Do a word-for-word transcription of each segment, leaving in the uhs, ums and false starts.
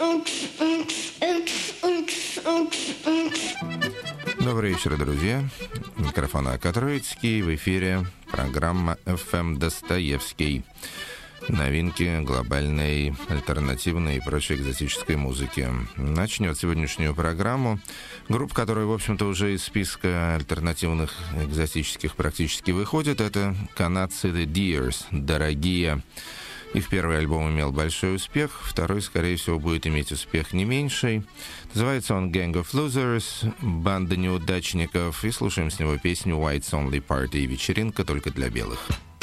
Добрый вечер, друзья. Микрофон Акатроицкий. В эфире программа эф эм Достоевский. Новинки глобальной, альтернативной и прочей экзотической музыки. Начнет сегодняшнюю программу группа, которая, в общем-то, уже из списка альтернативных экзотических практически выходит. Это канадцы The Deers, «Дорогие». Их первый альбом имел большой успех, второй, скорее всего, будет иметь успех не меньший. Называется он «Gang of Losers», «Банда неудачников», и слушаем с него песню «Whites Only Party», «Вечеринка только для белых».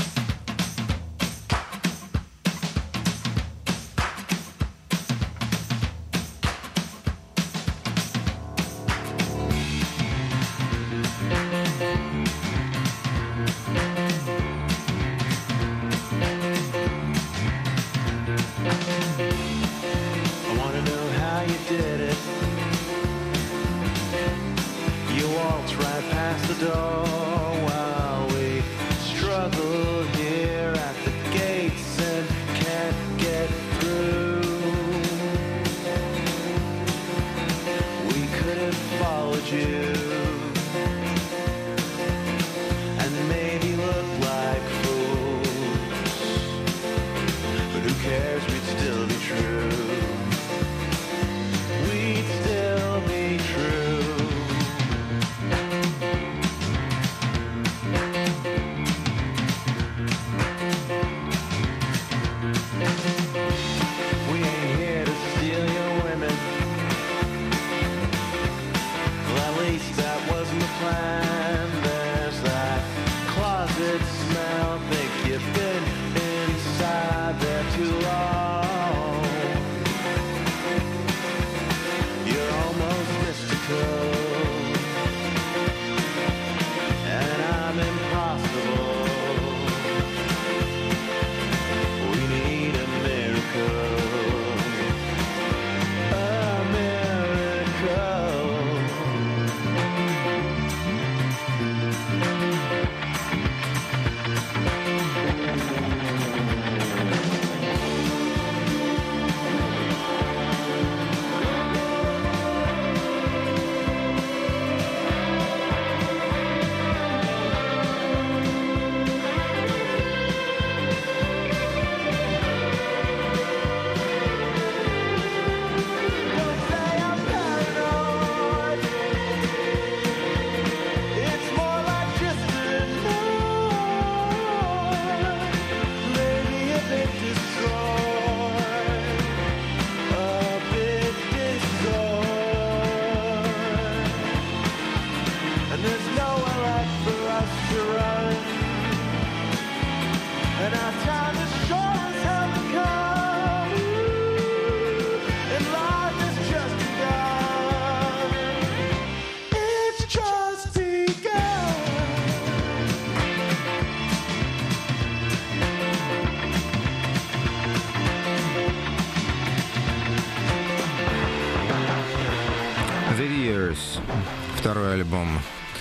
Второй альбом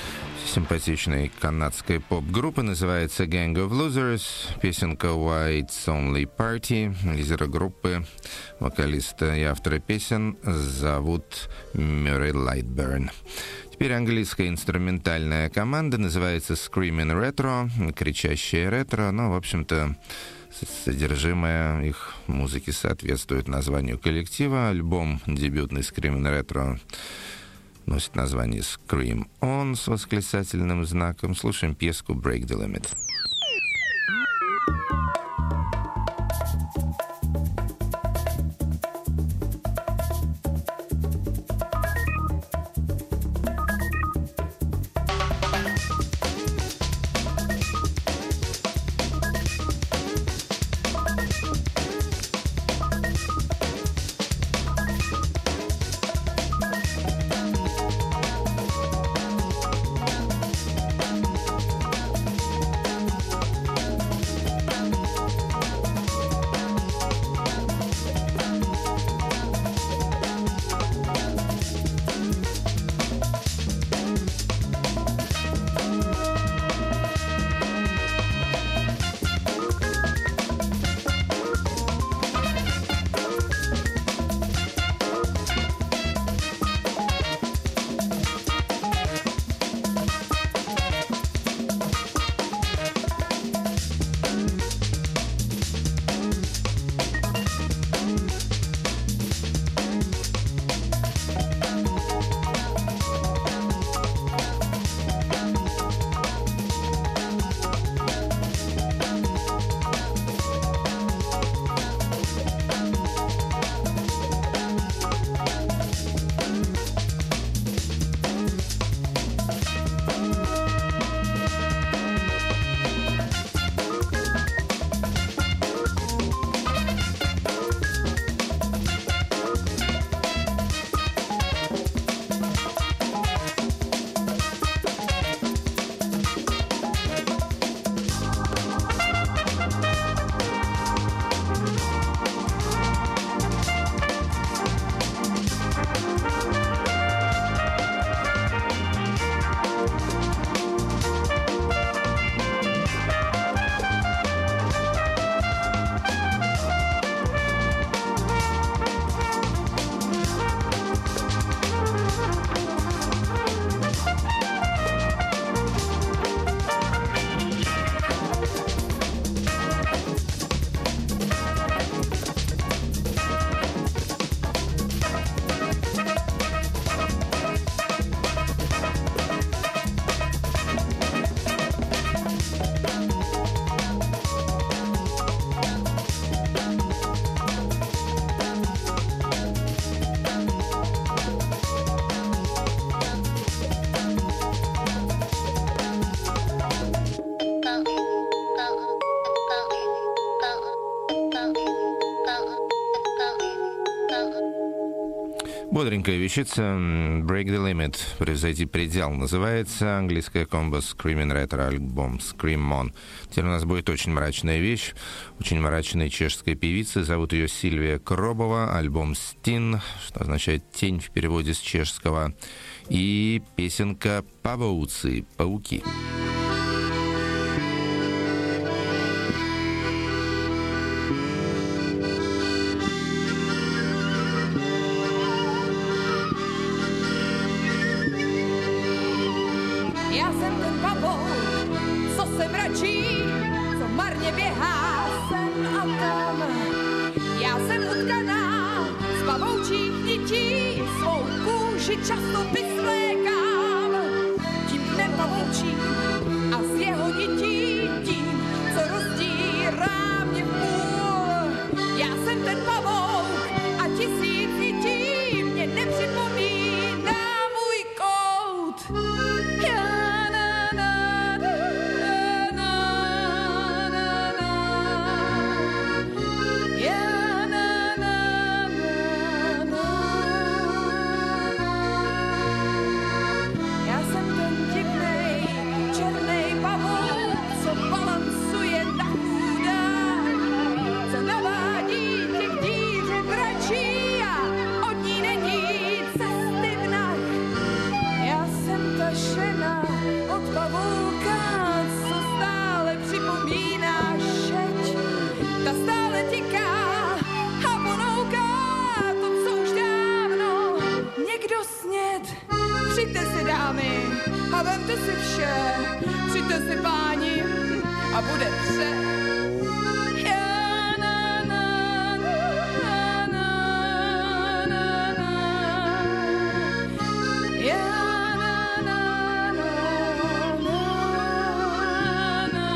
симпатичной канадской поп-группы называется «Gang of Losers», песенка «Whites Only Party». Лидера группы, вокалиста и автора песен зовут Мюррей Лайтберн. Теперь английская инструментальная команда, называется «Screaming Retro», кричащая ретро, но, в общем-то, содержимое их музыки соответствует названию коллектива. Альбом дебютный «Screaming Retro» носит название «Scream On» с восклицательным знаком. Слушаем пьеску «Break the Limit». Бодренькая вещица, Break the Limit, превзойти предел, называется английская комбо Screaming Retro, альбом Scream On. Теперь у нас будет очень мрачная вещь, очень мрачная чешская певица, зовут ее Сильвия Кробова, альбом Stin, что означает тень в переводе с чешского, и песенка «Павouci», «Пауки». Já jsem ten pavouk, co se mračí, co marně běhá sem a tam. Já jsem utkaná z pavoučích nití, svou kůži často vysvlékám. Tím dnem pavoučím a z jeho nití tím, co rozdírá mě v půl. Já jsem ten pavouk a tisíc nití mě nepřipomíná můj kout. Já a vemte si vše, přijďte si páni a bude vše. Ja, na, na, na, na, na, na. Ja, na, na, na, na, na.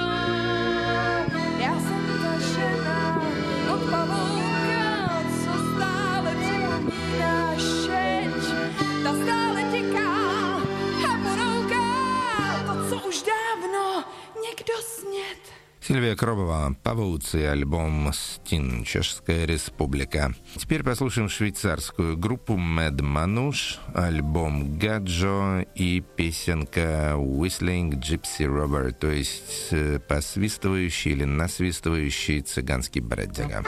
Já jsem ta žena od pavouka, co stále připomíná šeť, ta stále tiká. Сильвия Кробова, «Павouci», альбом «Stin», Чешская Республика. Теперь послушаем швейцарскую группу Mad Manouche, альбом «Гаджо» и песенка «Whistling Gypsy Robber», то есть посвистывающий или насвистывающий цыганский бродяга.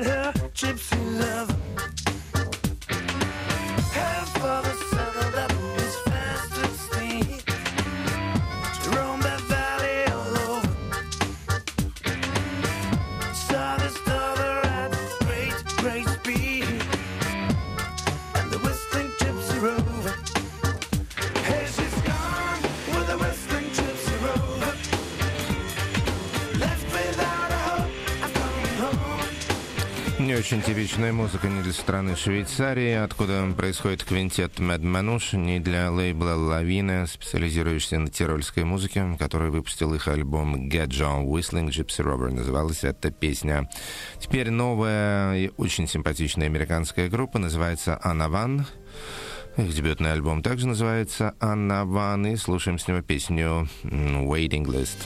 Gypsy lover, her father settled up очень типичная музыка не для страны Швейцарии, откуда происходит квинтет Mad Manouche, не для лейбла Lawine, специализирующийся на тирольской музыке, который выпустил их альбом Get John Whistling Gypsy Robber. Называлась эта песня. Теперь новая и очень симпатичная американская группа, называется Anavan. Их дебютный альбом также называется Anavan, и слушаем с него песню Waiting List.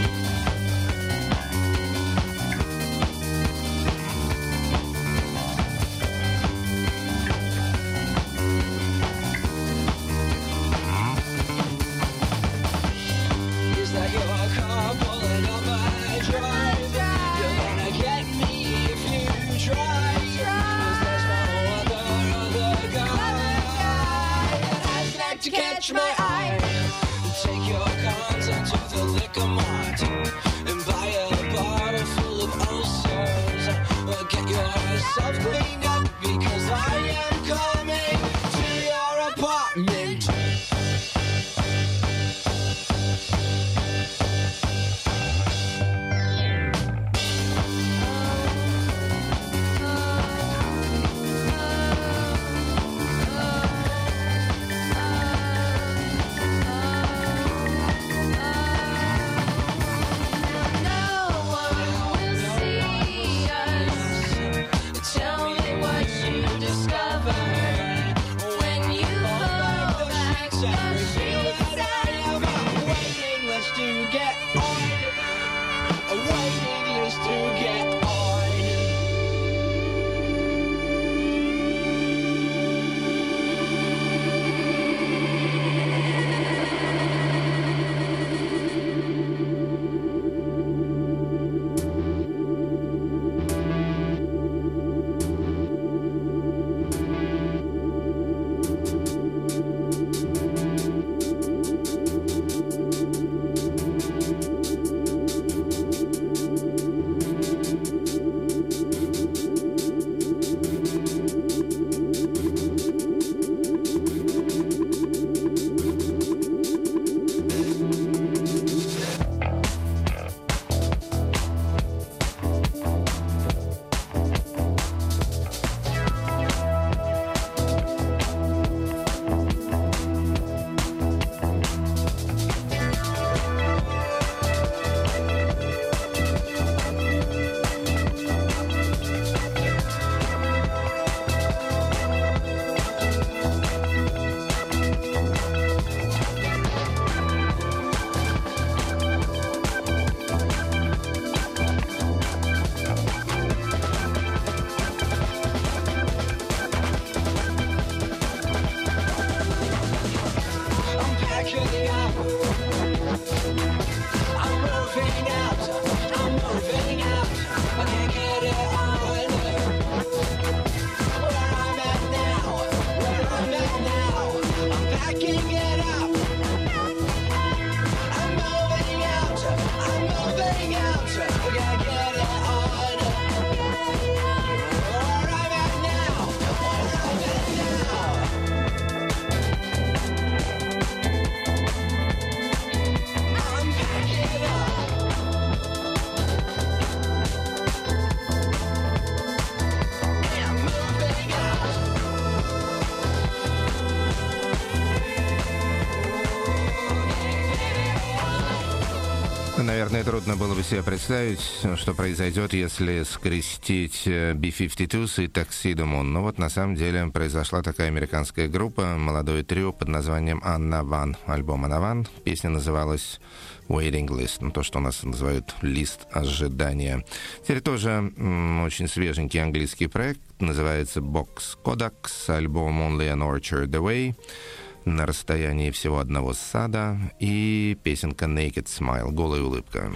Наверное, трудно было бы себе представить, что произойдет, если скрестить би пятьдесят два и Tuxedo Moon. Но вот на самом деле произошла такая американская группа, молодое трио под названием Anavan. Альбом Anavan. Песня называлась Waiting List. Ну, то, что у нас называют лист ожидания. Теперь тоже м- очень свеженький английский проект. Называется Box Codex. Альбом Only an Orchard Away. На расстоянии всего одного сада, и песенка Naked Smile, голая улыбка.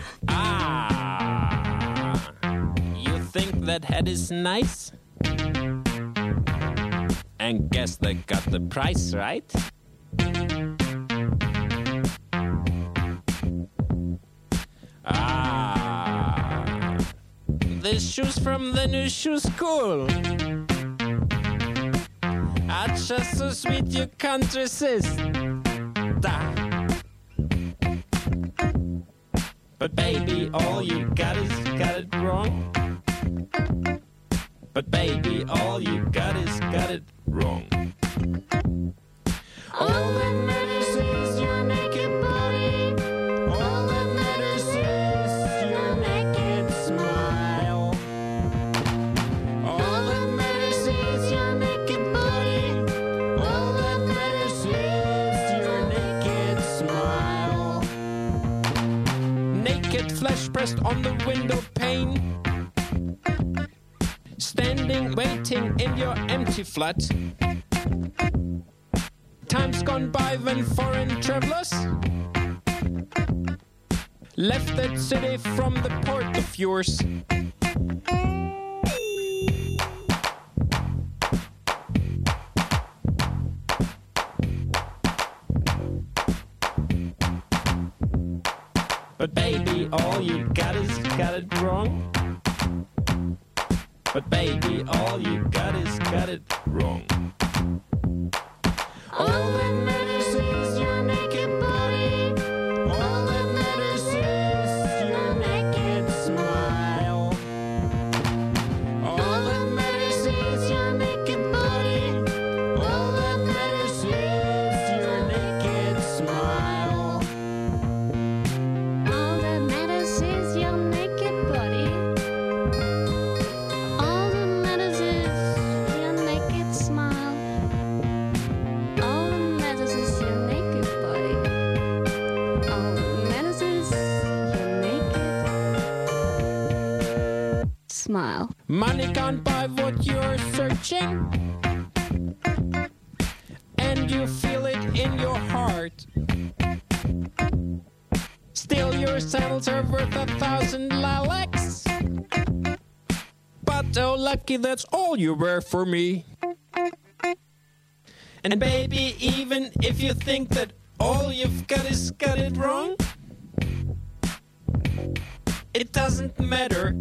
Ah, you think that head is nice? And guess they got the price right? Ah, this shoes from the new shoe school. Ah, just so sweet you can't resist. Da. But baby, all you got is got it wrong. But baby, all you got is got it wrong. All that matters is your naked body. All that matters is your naked smile. All that matters is your naked body. All that matters is your naked smile. Naked flesh pressed on the window pane. Standing, waiting in your empty flat. Time's gone by when foreign travelers left that city from the port of yours. But baby, all you got is got it wrong. But baby, all you got is got it wrong. All that matters is your naked body. All that matters is your naked smile. All that matters is your naked body. All that matters is your naked smile. All that matters is your naked body. All that matters is your naked smile. All that matters is your naked body. All that matters is your naked smile. Money can't buy what you're searching, and you feel it in your heart. Still, your sandals are worth a thousand lilacs. But oh, lucky that's all you wear for me. And baby, even if you think that all you've got is got it wrong, it doesn't matter.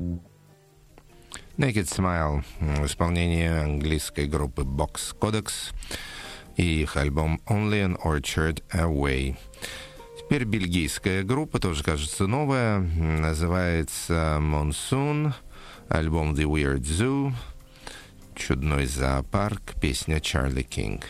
Naked Smile в исполнении английской группы Box Codex и их альбом Only an Orchard Away. Теперь бельгийская группа, тоже, кажется, новая, называется Monsoon, альбом The Weird Zoo, Чудной зоопарк, песня Чарли Кинг.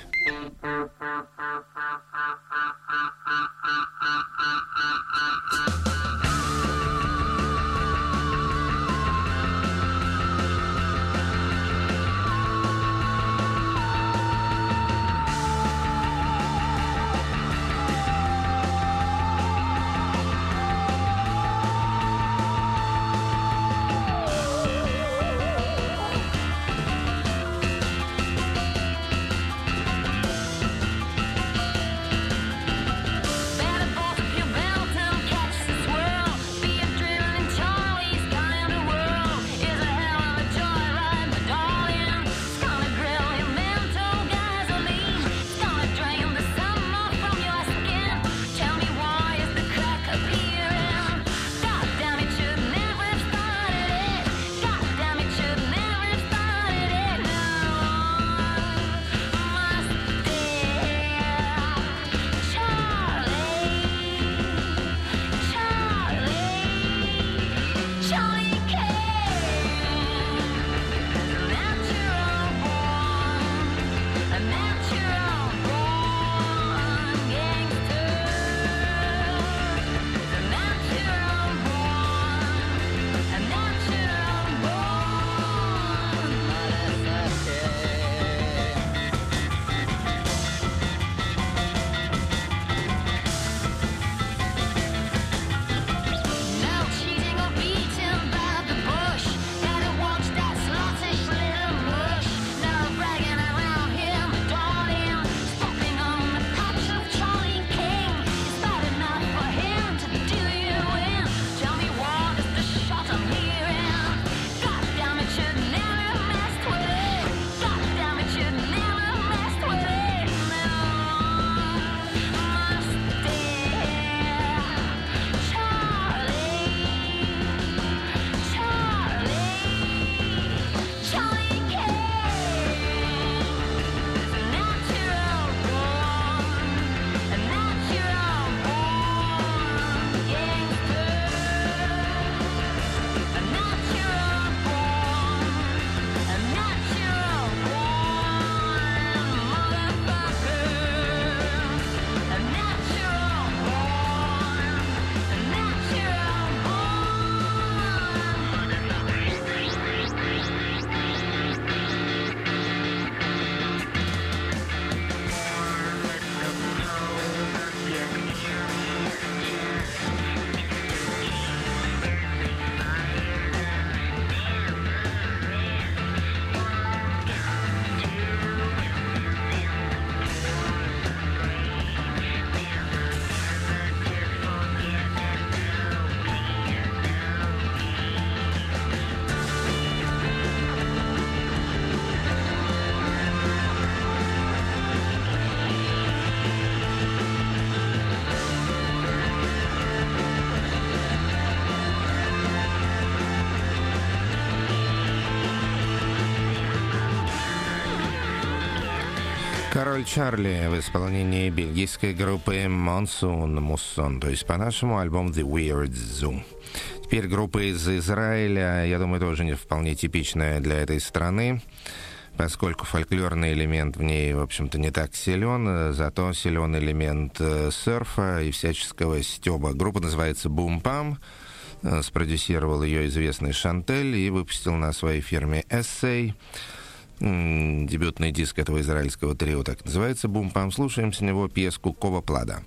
Король Чарли в исполнении бельгийской группы Monsoon Муссон, то есть по-нашему альбом The Weird Zoo. Теперь группа из Израиля, я думаю, тоже не вполне типичная для этой страны, поскольку фольклорный элемент в ней, в общем-то, не так силен, зато силен элемент серфа и всяческого стёба. Группа называется Boom Pam, спродюсировал ее известный Шантель и выпустил на своей фирме Essay. Дебютный диск этого израильского трио так называется «Бум Пам». Слушаем с него пьеску «Кова Плада».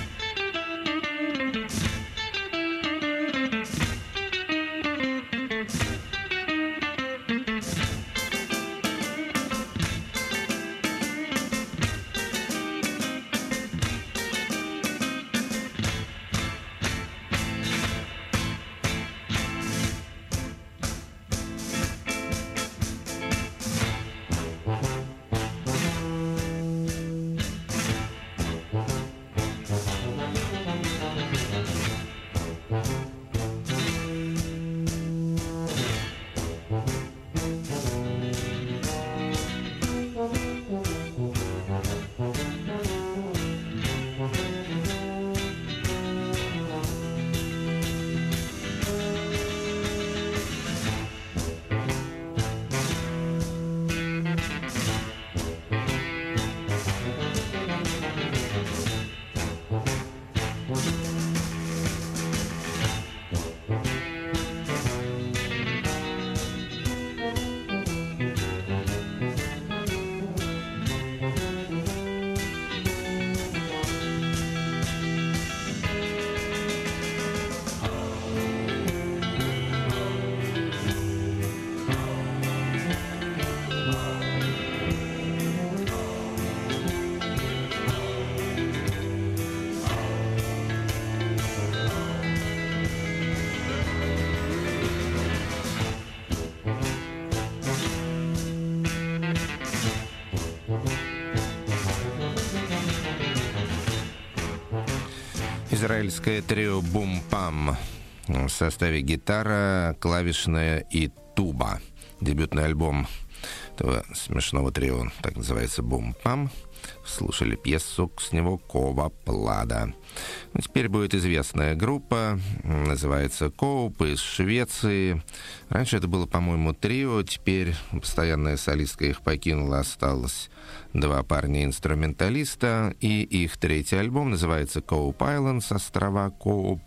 Израильское трио Boom Pam в составе гитара, клавишная и туба. Дебютный альбом этого смешного трио, так называется Boom Pam. Слушали пьесу с него «Кова Плада». Ну, теперь будет известная группа, называется Коуп, из Швеции. Раньше это было, по-моему, трио, теперь постоянная солистка их покинула, осталось два парня-инструменталиста, и их третий альбом называется «Коуп Islands», острова Коуп.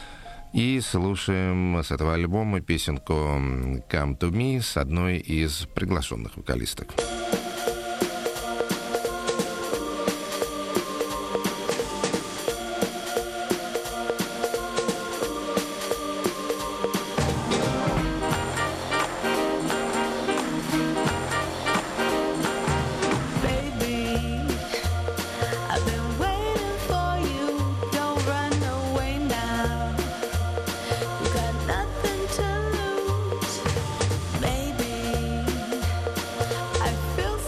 И слушаем с этого альбома песенку «Come to Me» с одной из приглашенных вокалисток. I feel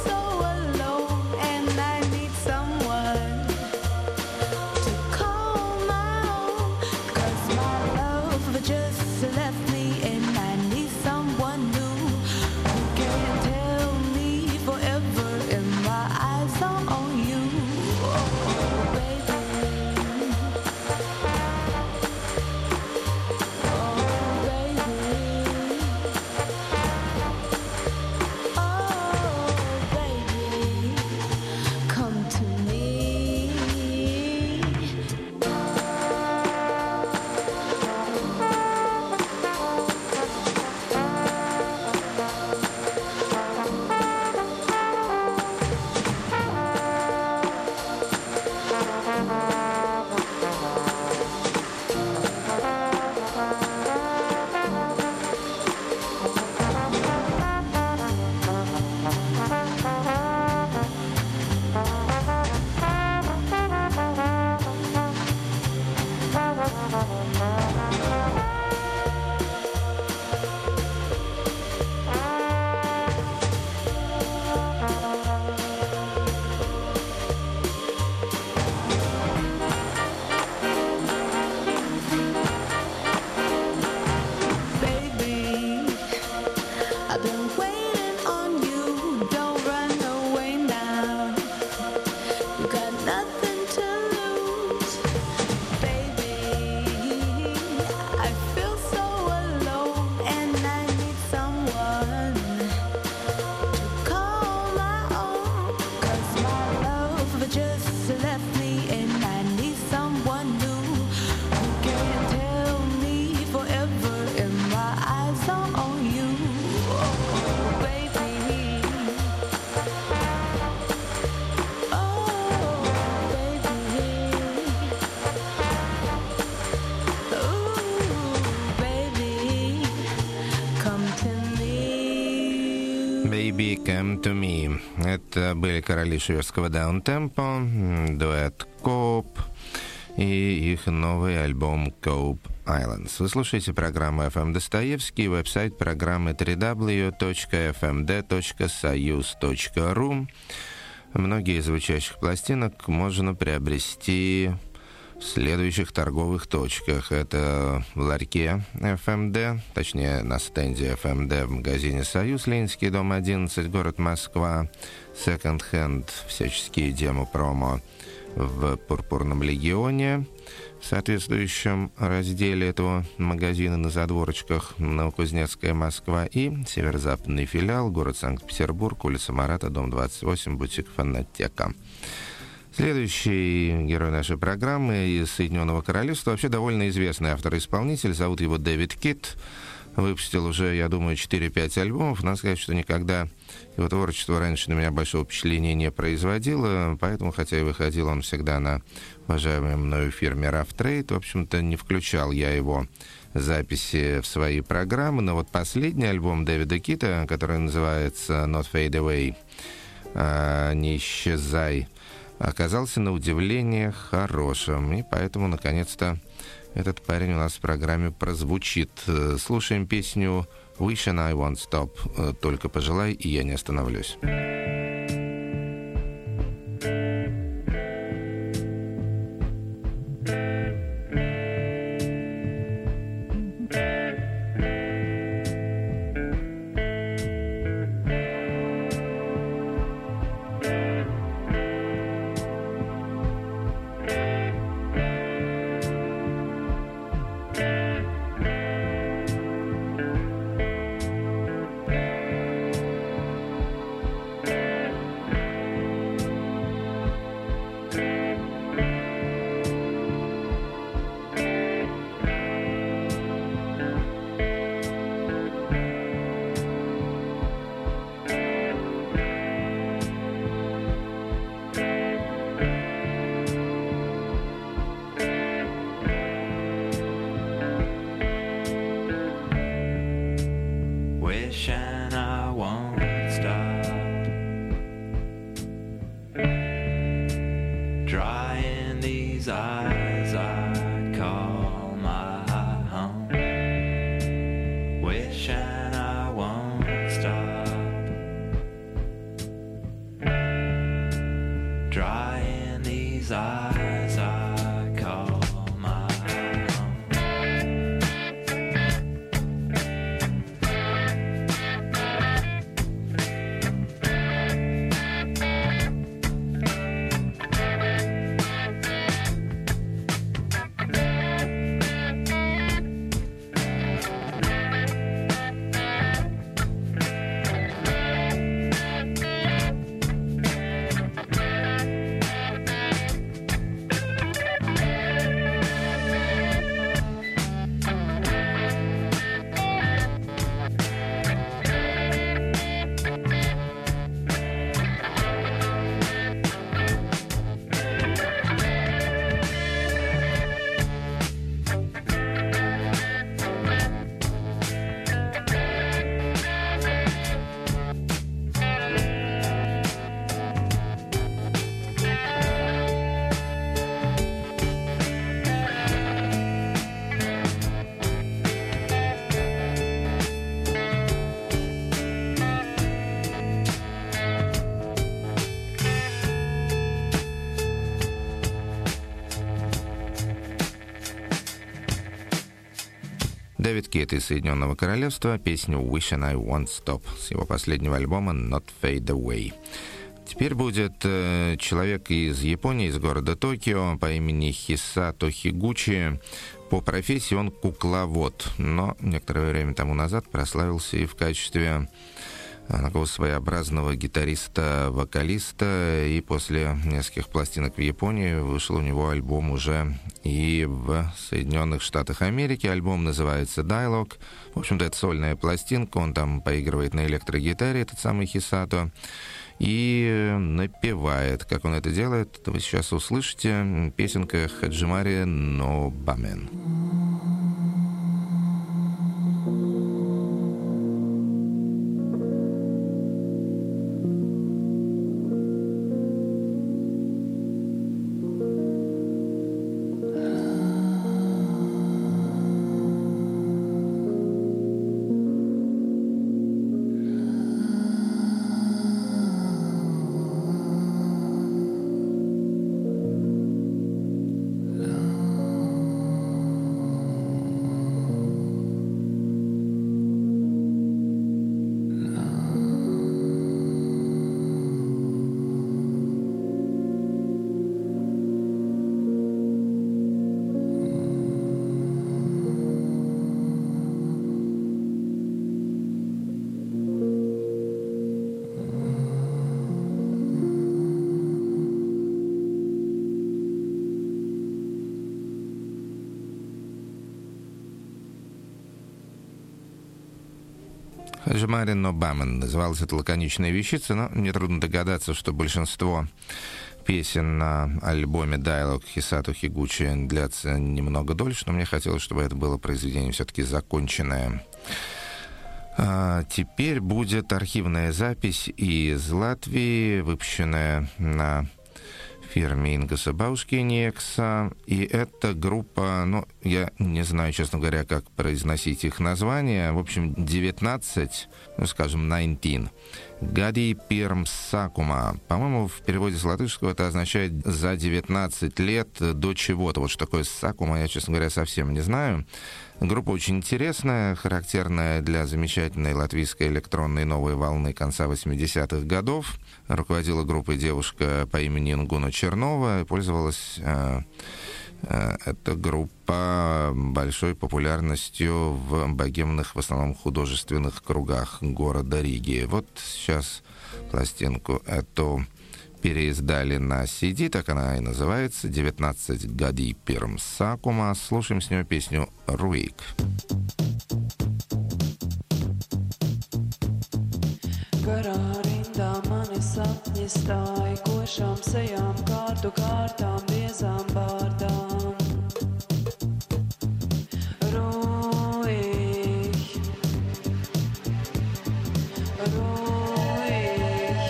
just left me and I need someone new who can tell me forever and my eyes are on you. Oh, baby. Oh, baby. Ooh, baby. Come to me. Baby, come to me. Это были короли шведского даунтемпо, дуэт Коуп и их новый альбом Cope Islands. Вы слушаете программу эф эм Достоевский, веб-сайт программы дабл ю дабл ю дабл ю точка эф эм дэ точка союз точка ру. Многие из звучащих пластинок можно приобрести в следующих торговых точках. Это в ларьке эф эм дэ, точнее на стенде эф эм дэ в магазине «Союз», Ленинский, дом одиннадцать, город Москва. Секонд-хенд, всяческие демо-промо в «Пурпурном легионе», в соответствующем разделе этого магазина на задворочках, Новокузнецкая, Москва, и северо-западный филиал, город Санкт-Петербург, улица Марата, дом двадцать восемь, бутик «Фонотека». Следующий герой нашей программы из Соединенного Королевства, вообще довольно известный автор-исполнитель, зовут его Дэвид Кит. Выпустил уже, я думаю, четыре-пять альбомов. Надо сказать, что никогда его творчество раньше на меня большого впечатления не производило, поэтому, хотя и выходил он всегда на уважаемой мною фирме Rough Trade, в общем-то, не включал я его записи в свои программы. Но вот последний альбом Дэвида Кита, который называется «Not Fade Away», «Не исчезай», оказался на удивление хорошим, и поэтому, наконец-то, этот парень у нас в программе прозвучит. Слушаем песню «Wish and I Won't Stop», «Только пожелай, и я не остановлюсь». Wish and I won't stop. Drying these eyes I call my home. Wish and I won't stop. Drying these eyes I call my home. Дэвид Кит из Соединенного Королевства, песню «Wish and I Won't Stop» с его последнего альбома «Not Fade Away». Теперь будет э, человек из Японии, из города Токио, по имени Хисато Хигучи. По профессии он кукловод, но некоторое время тому назад прославился и в качестве такого своеобразного гитариста-вокалиста, и после нескольких пластинок в Японии вышел у него альбом уже и в Соединенных Штатах Америки. Альбом называется «Dialogue». В общем-то, это сольная пластинка, он там поигрывает на электрогитаре, этот самый Хисато, и напевает. Как он это делает, вы сейчас услышите. Песенка «Хаджимари но Бамен». «Хаджимари но Бамен» называлась эта лаконичная вещица, но нетрудно догадаться, что большинство песен на альбоме «Dialogue» Хисато Хигучи длятся немного дольше, но мне хотелось, чтобы это было произведение все-таки законченное. А теперь будет архивная запись из Латвии, выпущенная на фирме Ингаса Баушкиниекса, и эта группа, ну, я не знаю, честно говоря, как произносить их название, в общем, девятнадцать, ну, скажем, девятнадцать, Гади Пирм Сакума. По-моему, в переводе с латышского это означает «за девятнадцать лет до чего-то». Вот что такое Сакума, я, честно говоря, совсем не знаю. Группа очень интересная, характерная для замечательной латвийской электронной новой волны конца восьмидесятых годов. Руководила группой девушка по имени Нгуна Чернова, и пользовалась э, э, эта группа большой популярностью в богемных, в основном художественных кругах города Риги. Вот сейчас пластинку эту переиздали на си ди, так она и называется, девятнадцать Гади Пирм Сакума. Слушаем с нее песню «Руик». Garā rindā mani sapņi stāja, košām sejām, kārtu kārtām, biezām bārdām. Ruik, ruik.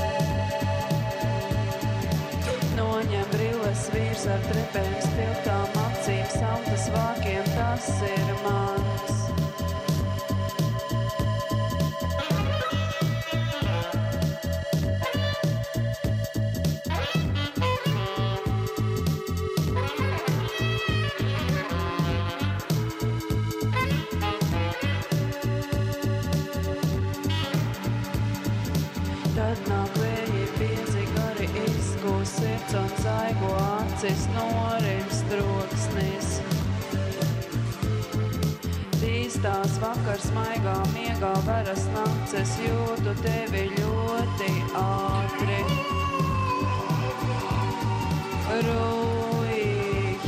Noņem brilles vīrs ar trepēm spiltām acīm, saltas vākiem, tas ir mans. Tad nāk vēji pieci gari izko sirds un zaigo acis norims troksnis. Tīstās vakars maigā miegā veras nakts, es jūtu tevi ļoti ātri. Ruik,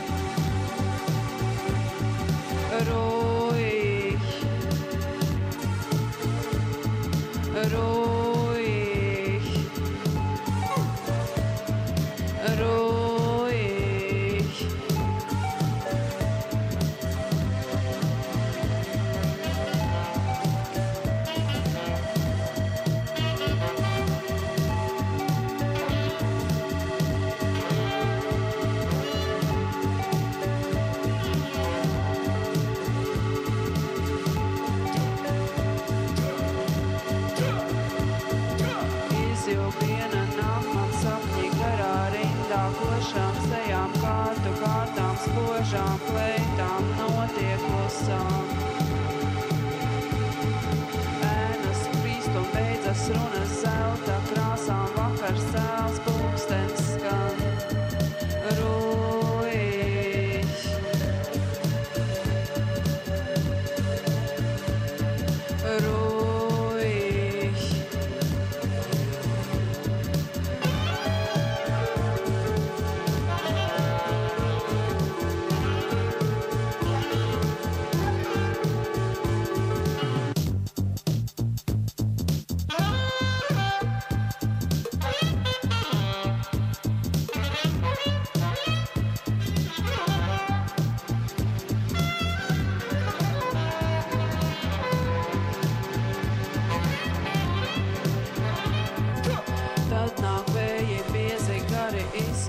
ruik, ruik. Ruik. Izjūg viena nāk man sapņi garā rindā, košām sejām, kārtu kārtām, spožām kleitām, notiek klusām. Ēnas krīst un beidzas runas zelta krāsām, vakars cēls, pulkstens skan. Ruik, ruik.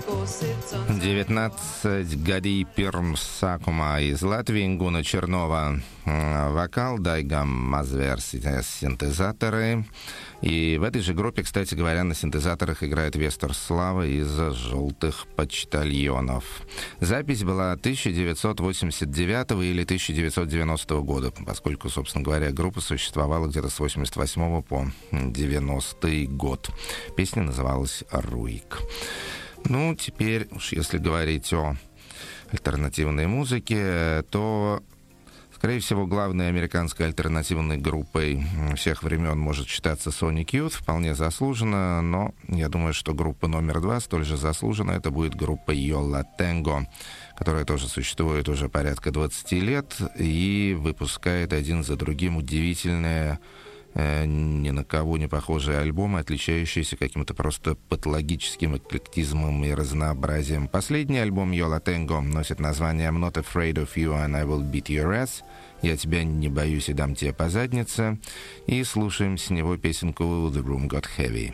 девятнадцать Гади Пирмсакума из Латвии, Гуна Чернова вокал, Дайга Мазверс синтезаторы. И в этой же группе, кстати говоря, на синтезаторах играет Вестер Слава из «Желтых почтальонов». Запись была тысяча девятьсот восемьдесят девятого или тысяча девятьсот девяностого года, поскольку, собственно говоря, группа существовала где-то с восемьдесят восьмого по девяностый год. Песня называлась «Руик». Ну, теперь уж если говорить о альтернативной музыке, то, скорее всего, главной американской альтернативной группой всех времен может считаться Sonic Youth, вполне заслуженно, но я думаю, что группа номер два столь же заслуженно, это будет группа Yo La Tengo, которая тоже существует уже порядка двадцати лет и выпускает один за другим удивительные, ни на кого не похожие альбомы, отличающиеся каким-то просто патологическим эклектизмом и разнообразием. Последний альбом Yo La Tengo носит название I'm Not Afraid of You and I Will Beat Your Ass. Я тебя не боюсь и дам тебе по заднице. И слушаем с него песенку The Room Got Heavy.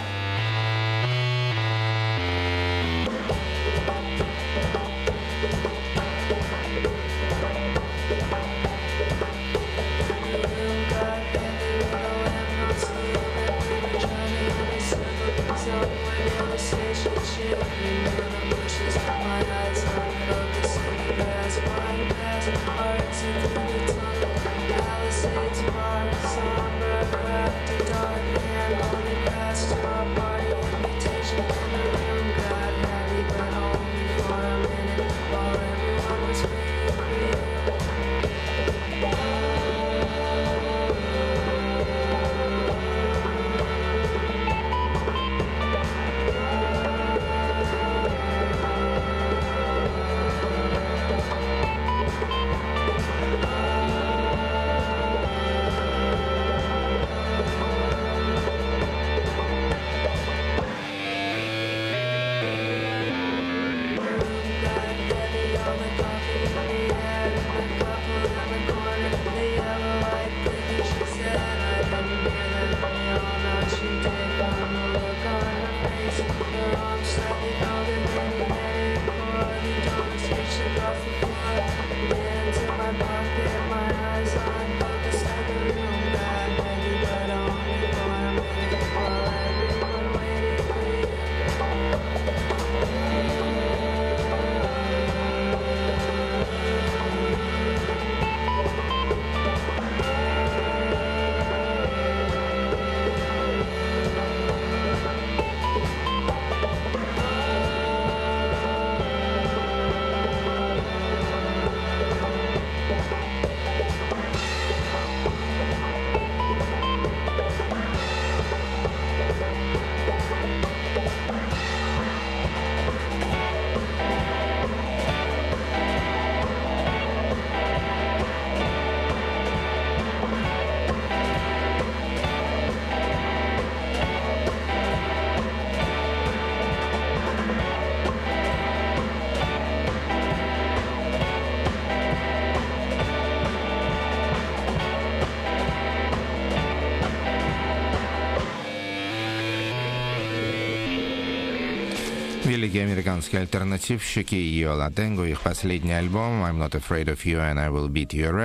Великие американские альтернативщики Yo La Tengo, их последний альбом I'm Not Afraid of You and I Will Beat Your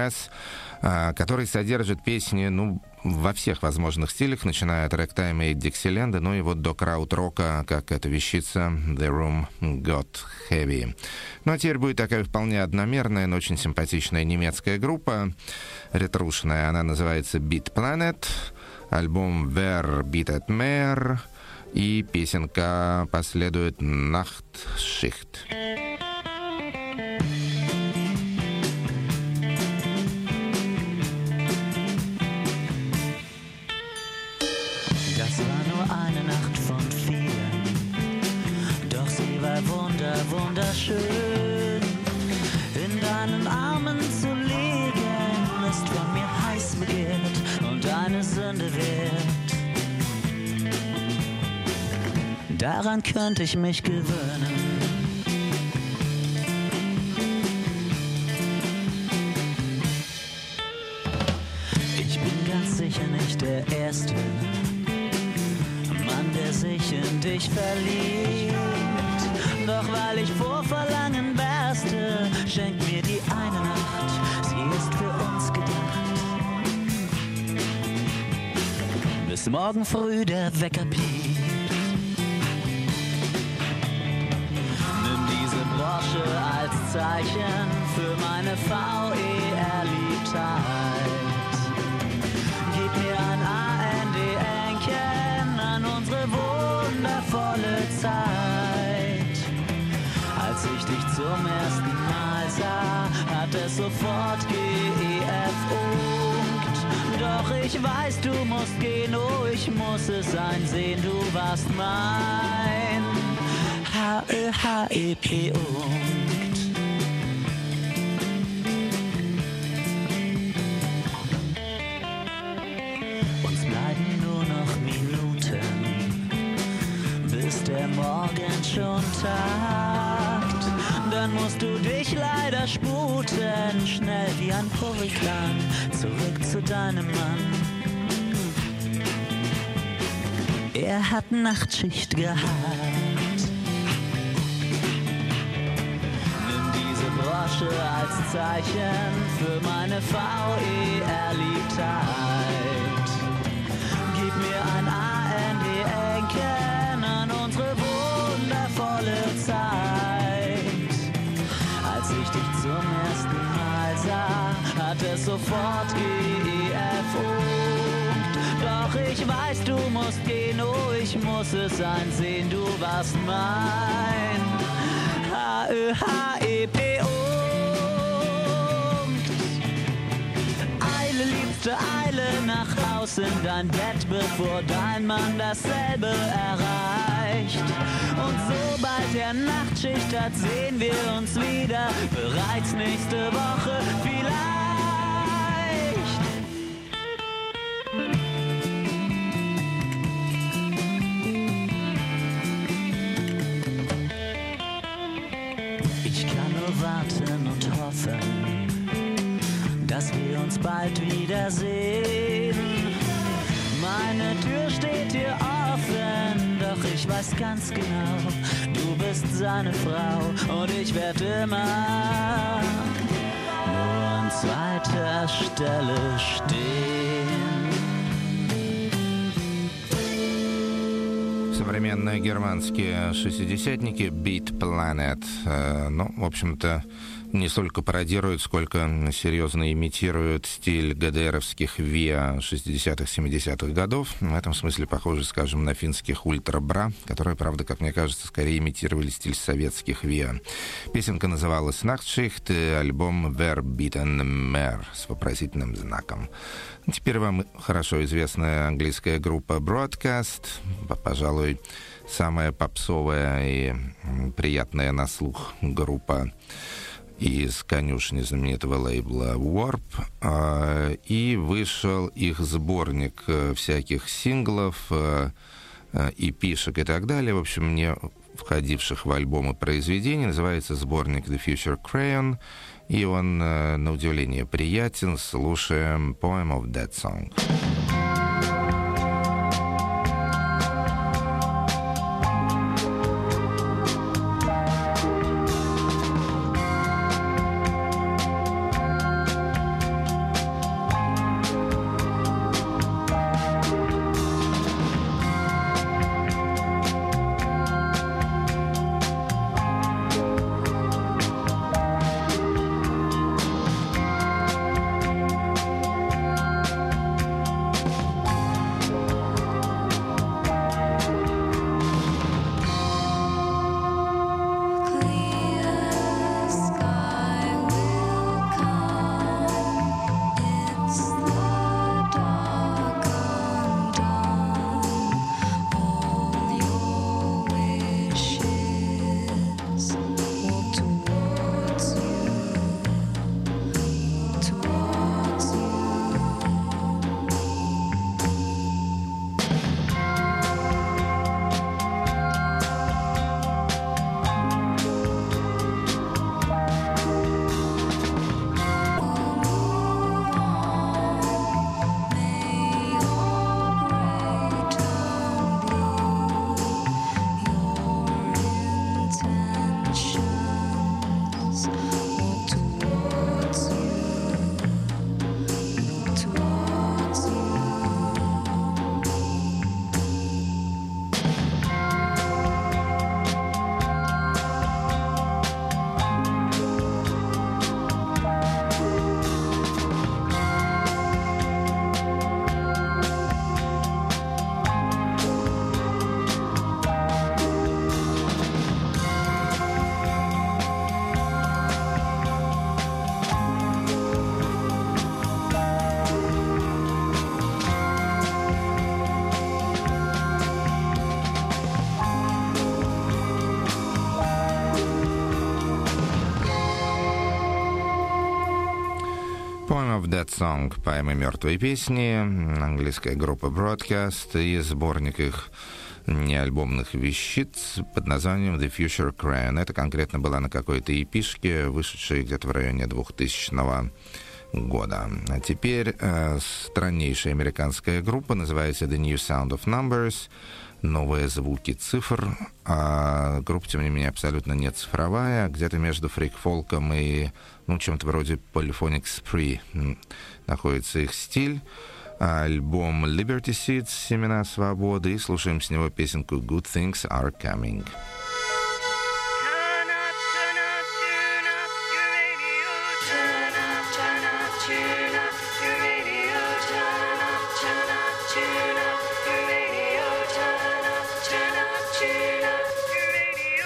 Ass, который содержит песни, ну, во всех возможных стилях, начиная от рэктайма и диксиленда, ну и вот до крауд-рока, как эта вещица The Room Got Heavy. Ну а теперь будет такая вполне одномерная, но очень симпатичная немецкая группа, ретрушная, она называется Beat Planet, альбом Wer Bietet Mehr, и песенка последует «Nachtschicht». Das war nur eine Nacht von vielen, doch sie war wunder, wunderschön. In deinen Armen zu liegen, ist von mir heiß begehrt und eine Sünde wert. Daran könnte ich mich gewöhnen. Ich bin ganz sicher nicht der Erste Mann, der sich in dich verliebt. Doch weil ich vor Verlangen berste, schenk mir die eine Nacht, sie ist für uns gedacht. Bis morgen früh der Wecker piept. Nimm diese Brosche als Zeichen für meine V E R-Liebtheit. Gib mir ein A N D-Enken an unsere wundervolle Zeit. Als ich dich zum ersten Mal sah, hat es sofort G E F unkt. Doch ich weiß, du musst gehen, oh, ich muss es einsehen, du warst mein H Ö H E P unkt. Uns bleiben nur noch Minuten, bis der Morgen schon tagt. Dann musst du dich leider sputen, schnell wie ein Hurrikan, zurück zu deinem Mann. Er hat Nachtschicht gehabt. Nimm diese Brosche als Zeichen für meine V E R-Liebtheit. Gib mir ein A N D-Enken an unsere wundervolle Zeit. Als ich dich zum ersten Mal sah, hat es sofort G E F unkt. Doch ich weiß, du musst gehen, oh, ich muss es einsehen, du warst mein H Ö H E P unkt. Eile, Liebste, eile nach Haus in dein Bett, bevor dein Mann dasselbe erreicht. Und sobald er Nachtschicht hat, sehen wir uns wieder, bereits nächste Woche vielleicht. Ich kann nur warten und hoffen, dass wir uns bald wiedersehen. Meine Tür steht hier offen, doch ich weiß ganz genau, du bist seine Frau und ich werde immer nur an zweiter Stelle stehen. Современные германские шестидесятники Beat Planet, э, ну, в общем-то, не столько пародируют, сколько серьезно имитируют стиль ГДРовских ВИА шестидесятых семидесятых годов. В этом смысле похожи, скажем, на финских Ультра-Бра, которые, правда, как мне кажется, скорее имитировали стиль советских ВИА. Песенка называлась «Nachtschicht», альбом «Wer bieten mehr» с вопросительным знаком. Теперь вам хорошо известная английская группа Broadcast, пожалуй, самая попсовая и приятная на слух группа из конюшни знаменитого лейбла Warp, и вышел их сборник всяких синглов, эпишек и так далее, в общем, не входивших в альбомы произведений, называется сборник The Future Crayon, и он, на удивление, приятен. Слушаем Poem of That Song. Poem of Dead Song, поэмы мертвой песни, английская группа Broadcast и сборник их неальбомных вещиц под названием The Future Crayon. Это конкретно была на какой-то эпишке, вышедшей где-то в районе двухтысячного года. А теперь э, страннейшая американская группа, называется The New Sound of Numbers, новые звуки цифр. А группа, тем не менее, абсолютно не цифровая, где-то между фрик-фолком и, ну, чем-то вроде Polyphonic Spree находится их стиль. Альбом Liberty Seeds, «Семена свободы», и слушаем с него песенку Good Things Are Coming. Turn up, turn up, tune up your radio. Turn up, turn up, tune up your radio. Turn up, turn up, tune up your radio. Turn up, turn up, tune up your radio.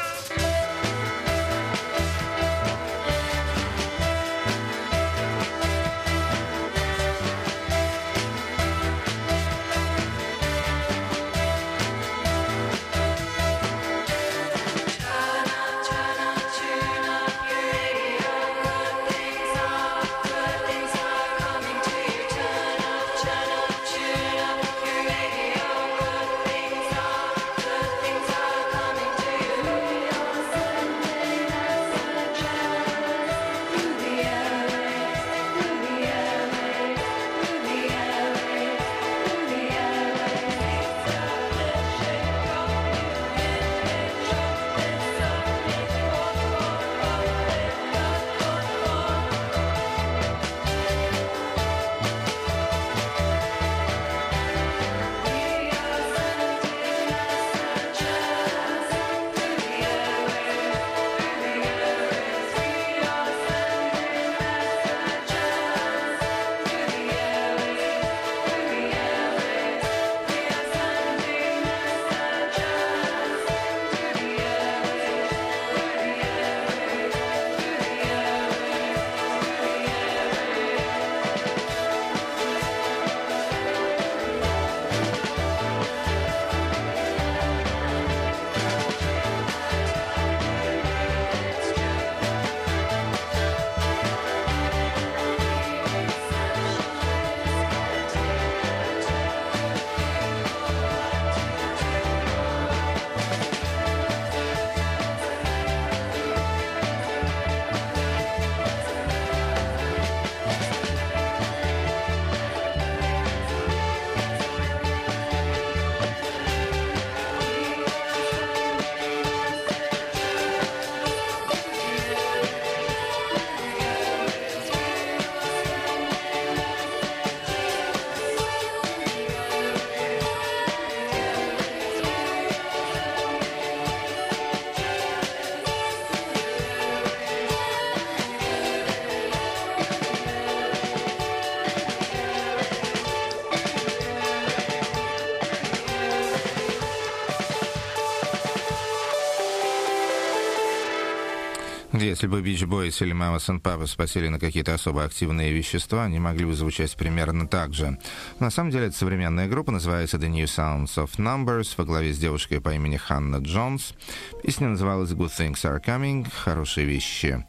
Если бы Beach Boys или Mamas and Papas спасили на какие-то особо активные вещества, они могли бы звучать примерно так же. На самом деле, это современная группа, называется The New Sounds of Numbers, во главе с девушкой по имени Ханна Джонс. Песня называлась Good Things Are Coming, хорошие вещи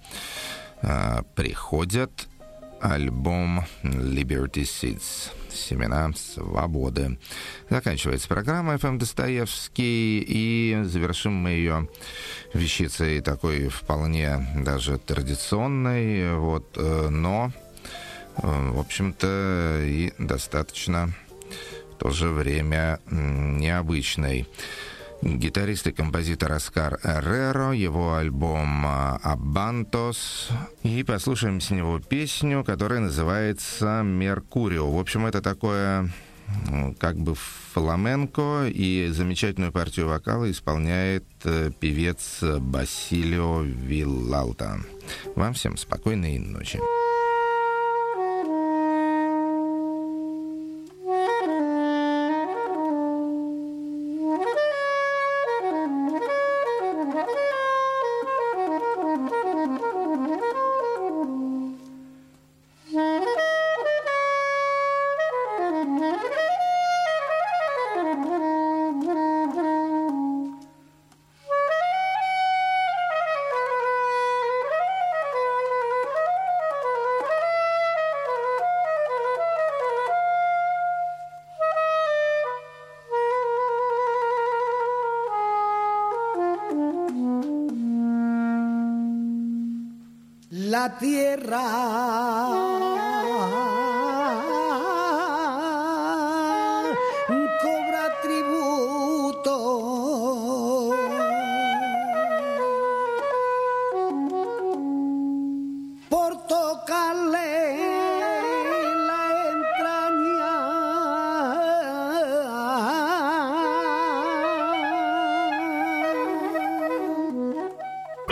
а, приходят. Альбом Liberty Seeds, «Семена свободы». Заканчивается программа эф эм Достоевский, и завершим мы ее вещицей такой вполне даже традиционной, вот, но, в общем-то, и достаточно в то же время необычной. Гитарист и композитор Оскар Эрреро, его альбом «Абантос». И послушаем с него песню, которая называется «Меркурио». В общем, это такое как бы фламенко, и замечательную партию вокала исполняет певец Басилио Виллалта. Вам всем спокойной ночи. la tierra cobra tributo por tocarle